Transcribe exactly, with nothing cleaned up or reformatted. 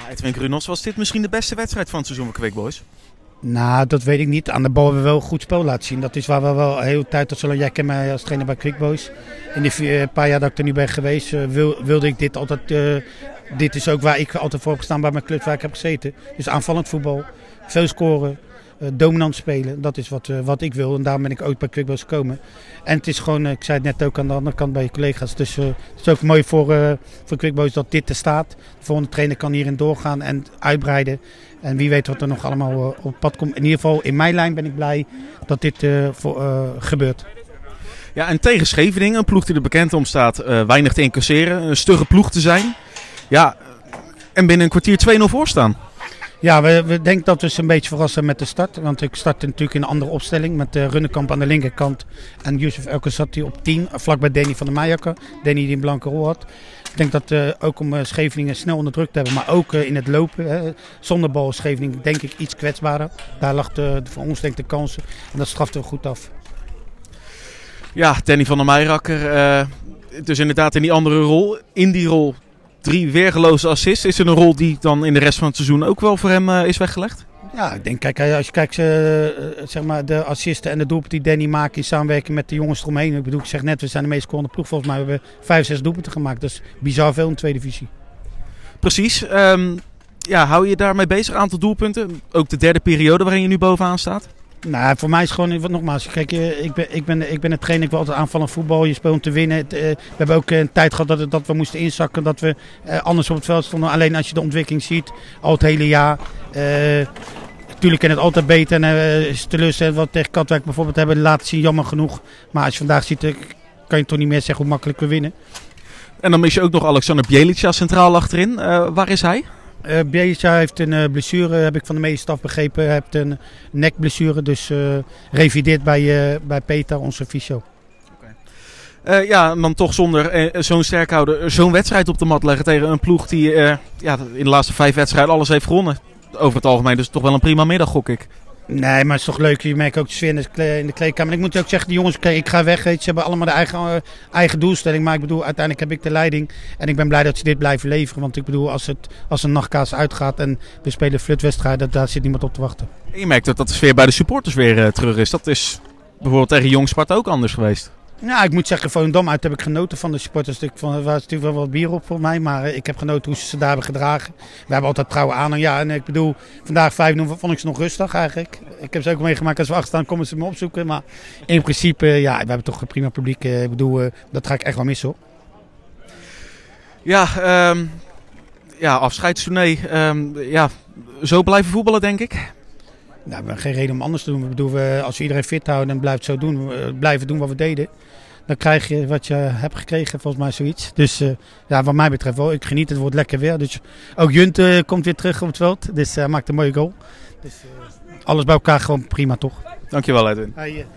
Edwin Grunos, was dit misschien de beste wedstrijd van het seizoen van Quick Boys? Nou, dat weet ik niet. Aan de bal hebben we wel goed spel laten zien. Dat is waar we wel een hele tijd, dat zullen jij kent mij als trainer bij Quick Boys. In de vier, paar jaar dat ik er nu ben geweest, uh, wil, wilde ik dit altijd. Uh, dit is ook waar ik altijd voor heb gestaan bij mijn club waar ik heb gezeten. Dus aanvallend voetbal, veel scoren, uh, dominant spelen. Dat is wat, uh, wat ik wil en daarom ben ik ook bij Quick Boys gekomen. En het is gewoon, uh, ik zei het net ook aan de andere kant bij je collega's. Dus uh, het is ook mooi voor, uh, voor Quick Boys dat dit er staat. De volgende trainer kan hierin doorgaan en uitbreiden. En wie weet wat er nog allemaal uh, op pad komt. In ieder geval in mijn lijn ben ik blij dat dit uh, voor, uh, gebeurt. Ja, en tegen Scheveningen, een ploeg die er bekend om staat, uh, weinig te incasseren. Een stugge ploeg te zijn. Ja, en binnen een kwartier twee nul voor staan. Ja, we, we denken dat we ze een beetje verrassen met de start. Want ik startte natuurlijk in een andere opstelling. Met uh, Runnekamp aan de linkerkant. En Yusuf Elke zat hij op tien. Vlakbij Danny van der Meijakker. Danny die een blanke rol had. Ik denk dat uh, ook om uh, Scheveningen snel onder druk te hebben. Maar ook uh, in het lopen. Hè. Zonder bal is Scheveningen denk ik iets kwetsbaarder. Daar lag de, voor ons denk ik de kansen. En dat strafte we goed af. Ja, Danny van der Meijakker. Uh, dus inderdaad in die andere rol. In die rol drie weergeloze assists. Is er een rol die dan in de rest van het seizoen ook wel voor hem uh, is weggelegd? Ja, ik denk, kijk, als je kijkt, uh, zeg maar, de assisten en de doelpunten die Danny maakt in samenwerking met de jongens eromheen. Ik bedoel, ik zeg net, we zijn de meest scorende ploeg. Volgens mij hebben we vijf, zes doelpunten gemaakt. Dat is bizar veel in de tweede divisie. Precies. Um, ja, hou je daarmee bezig, aantal doelpunten? Ook de derde periode waarin je nu bovenaan staat? Nou, voor mij is het gewoon, nogmaals, kijk, ik ben, ik ben, ik ben een trainer, ik wil altijd aanvallen voetbal, je speelt om te winnen. We hebben ook een tijd gehad dat, dat we moesten inzakken, dat we anders op het veld stonden. Alleen als je de ontwikkeling ziet, al het hele jaar. Uh, Natuurlijk kan het altijd beter en uh, is teleurstellend wat tegen Katwijk bijvoorbeeld hebben laten zien, jammer genoeg. Maar als je vandaag ziet, kan je toch niet meer zeggen hoe makkelijk we winnen. En dan mis je ook nog Alexander Bjelica centraal achterin. Uh, waar is hij? Uh, Bjelica heeft een uh, blessure, heb ik van de medische staf begrepen. Hij heeft een nekblessure, dus uh, revideert bij, uh, bij Peter, onze fysio. Okay. Uh, ja, en dan toch zonder uh, zo'n sterkhouder zo'n wedstrijd op de mat leggen tegen een ploeg die uh, ja, in de laatste vijf wedstrijden alles heeft gewonnen. Over het algemeen, dus toch wel een prima middag, gok ik. Nee, maar het is toch leuk. Je merkt ook de sfeer in de, in de kleedkamer. Ik moet je ook zeggen, die jongens, ik ga weg. Ze hebben allemaal de eigen, uh, eigen doelstelling. Maar ik bedoel, uiteindelijk heb ik de leiding. En ik ben blij dat ze dit blijven leveren. Want ik bedoel, als, het, als een nachtkaas uitgaat en we spelen flutwedstrijden, daar zit niemand op te wachten. En je merkt dat, dat de sfeer bij de supporters weer uh, terug is. Dat is bijvoorbeeld tegen Jong Sparta ook anders geweest. Ja, ik moet zeggen, Volendam uit heb ik genoten van de supporters. Er was natuurlijk wel wat bier op voor mij, maar ik heb genoten hoe ze ze daar hebben gedragen. We hebben altijd trouwe aan. Ja, en ik bedoel, vandaag vijf nul vond ik ze nog rustig eigenlijk. Ik heb ze ook meegemaakt, als we achter staan komen ze me opzoeken. Maar in principe, ja, we hebben toch een prima publiek. Ik bedoel, dat ga ik echt wel missen, hoor. Ja, um, ja afscheidstournee. Um, ja, zo blijven voetballen, denk ik. Nou, we hebben geen reden om anders te doen. Ik bedoel, we, als we iedereen fit houden en blijft zo doen, we blijven doen wat we deden, dan krijg je wat je hebt gekregen, volgens mij zoiets. Dus uh, ja, wat mij betreft wel, ik geniet, het wordt lekker weer. Dus ook Junt uh, komt weer terug op het veld, dus hij uh, maakt een mooie goal. Dus uh, alles bij elkaar gewoon prima, toch? Dankjewel, Edwin. Hey, uh.